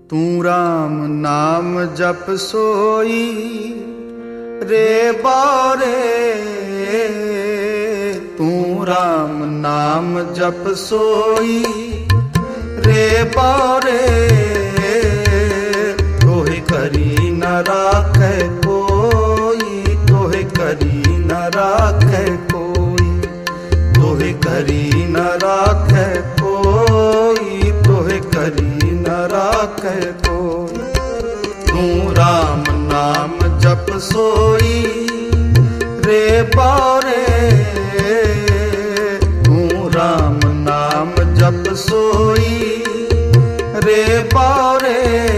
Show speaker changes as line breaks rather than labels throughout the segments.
तू राम नाम जप सोई रे बारे, तू राम नाम जप सोई रे बारे, तोहे करी न राखे कोई, तोहे करी न राखे कोई, तोहे करी न राखे कोई, तोहे करी न राखे कोई। तू राम नाम जप सोई रे बारे, तू राम नाम जप सोई रे बारे,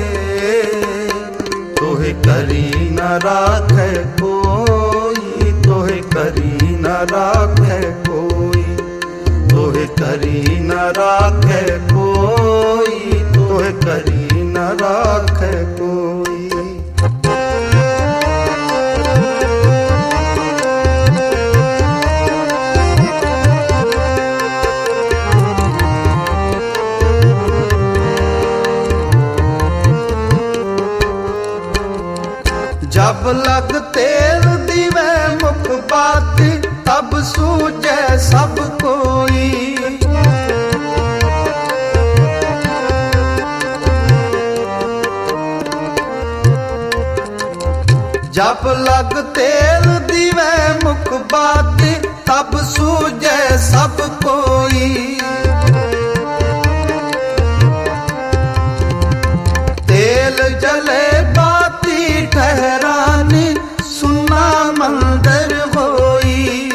तोहे करी न राखे कोई, तोहे करी न राखे कोई, तोहे करी न राखे कोई, तोहे करी न राखे कोई। जब लग तेल दिवे मुख बात, तब सूझे सब कोई। जब लग तेल दिवे मुख बात, तब सूझे सब कोई। तेल जले बाती ठहरानी, सुना मंदिर होई।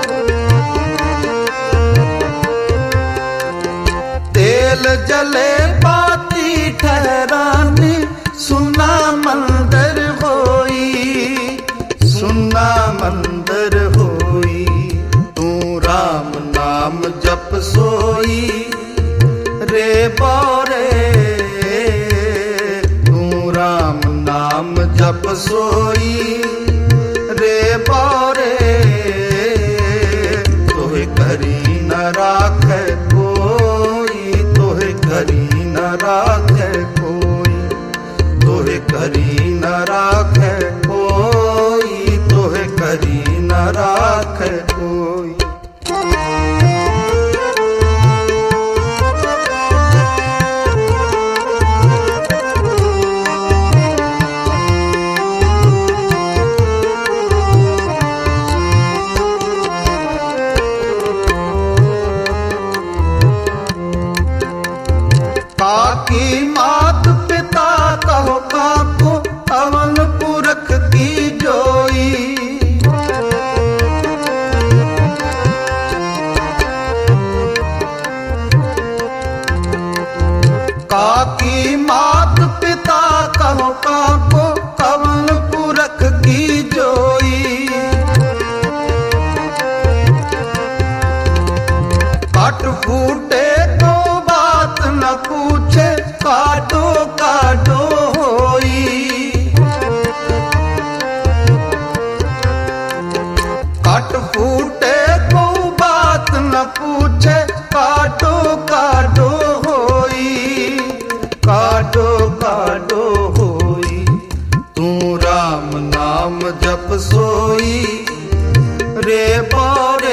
तेल जले बाती ठहरानी, सुना मंदिर होई, सुना मंदिर होई। तू राम नाम जप सोई रे बारे, तू राम नाम जप सोई रे बारे, तोहे करी न राखे कोई, तोहे करी न राखे कोई, तोहे करी न राखे कोई, तोहे करी न राखे कोई। काकी मात पिता कहो काको, अवन पुरख की जोई। काकी मात पिता कहो काको, अवन पुरख की जोई। काट फूटे तो बात न पूछे, काटो काटो होई। काट फूटे तो बात न पूछे, काटो काटो होई, काटो काटो होई। तू राम नाम जप सोई रे बारे,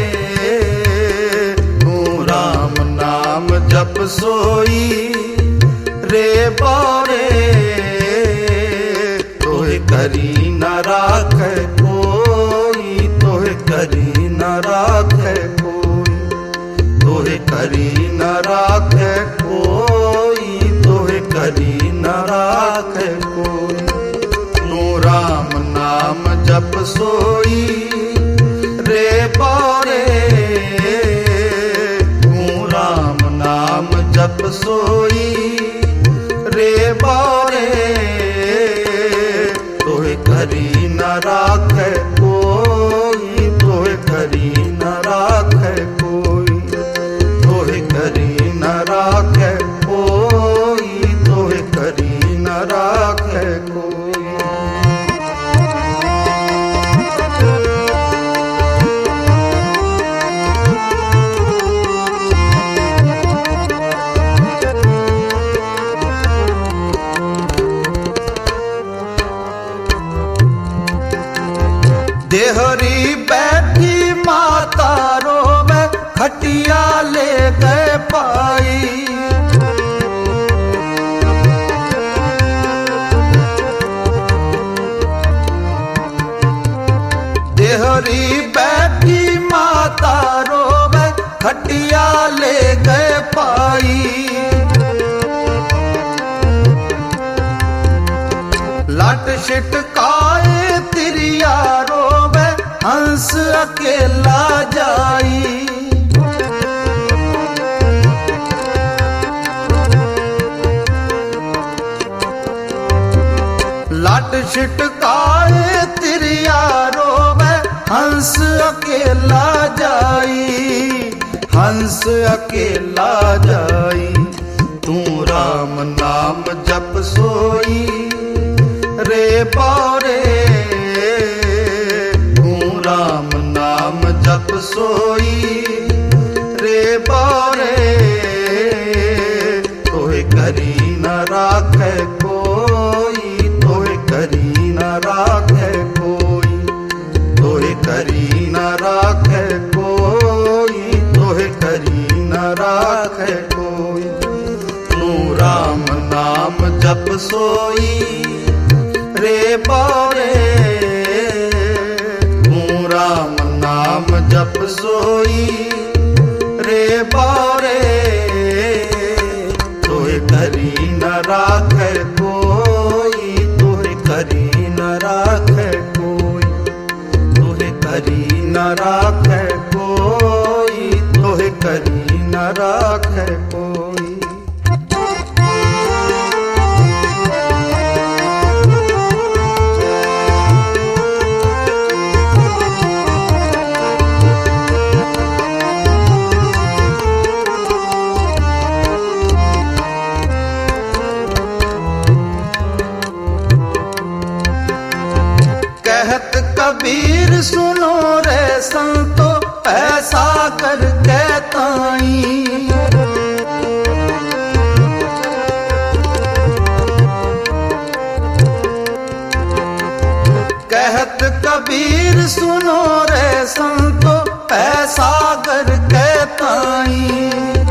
जप सोई रे बारे, तोहे करी न राखे कोई, तोहे करी न राखे कोई, तोहे करी न राखे कोई, तोहे करी न राखे कोई। तू राम नाम जप सोई रे बारे, नाम जप सोई रे बारे, तोहे करी न राखे कोई, तोहे करी न राखे कोई, तोहे करी न राखे कोई, तोहे करी न राखे कोई। देहरी बैठी माता रोवे खटिया ले गए पाई। देहरी बैठी माता रोवे खटिया ले गए पाई। लट छिटकाए तिरिया रोवे हंस अकेला जाई। लट छिटकाए तिरिया रोवे हंस अकेला जाई। हंस अकेला जाई। तू राम नाम जप सोई रे बारे। तू राम नाम जप सोई रे बारे। तोहे करी न राखे कोई। तोहे करी न राखे कोई। तोहे करी न राखे कोई। तोहे करी न राखे कोई। तू राम नाम जप सोई रे बारे। तू राम नाम जप सोई रे बारे। तोहे करी न राखे कोई। तोहे करी न राखे कोई। तोहे करी न राखे कोई। तोहे करी न राखे कोई। कहत कबीर सुनो रे संतो ऐसा कर कहताई। कहत कबीर सुनो रे संतो ऐसा कर कहताई।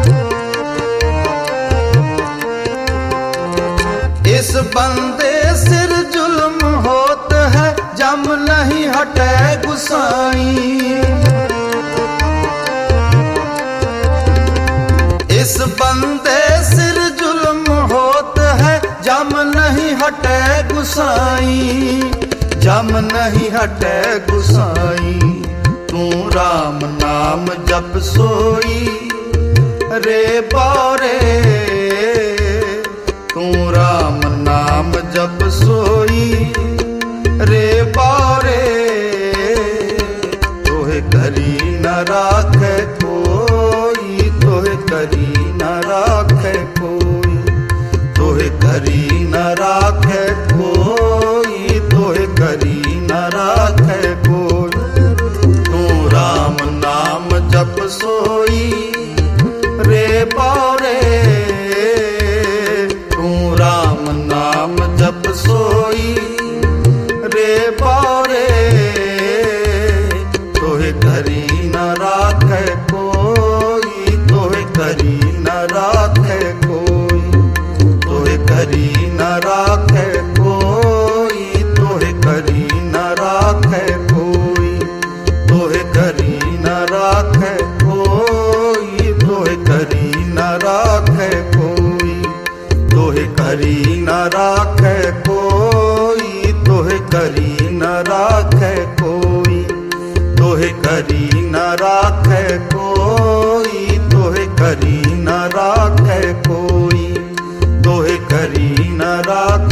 इस बंदे सिर जुल्म होत है जम नहीं हटे गुसाई। इस बंदे सिर जुल्म होत है जम नहीं हटे गुसाई। जम नहीं हटे गुसाई। तू राम नाम जप सोई रे बारे। तू राम नाम जप सोई रे बारे। तोहे करी न राखे कोई। तोहे करी न राखे कोई। तोहे करी न राखे कोई। तोहे करी न राखे कोई। तू राम नाम जप सोई रे बारे। तू राम नाम जप सोई रे बारे। तोहे करी न राखे कोई। तोहे करी न राखे कोई। तोहे करी न राखे कोई। तोहे करी न राखे कोई। तोहे करी न राखे कोई। तोहे करी न राखे कोई। तोहे करी न राखे कोई। तोहे करी न राखे कोई। तोहे करी न राखे कोई। तोहे करी न राखे कोई। तोहे करी न राखे